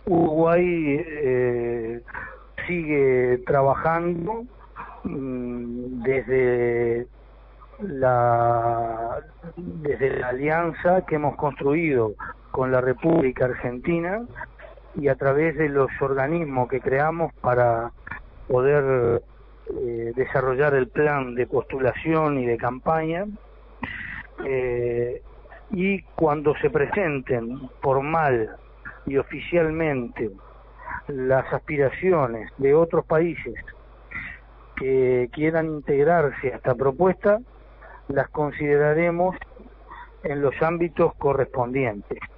Uruguay sigue trabajando desde la alianza que hemos construido con la República Argentina y a través de los organismos que creamos para poder desarrollar el plan de postulación y de campaña, y cuando se presenten formal y oficialmente las aspiraciones de otros países que quieran integrarse a esta propuesta, las consideraremos en los ámbitos correspondientes.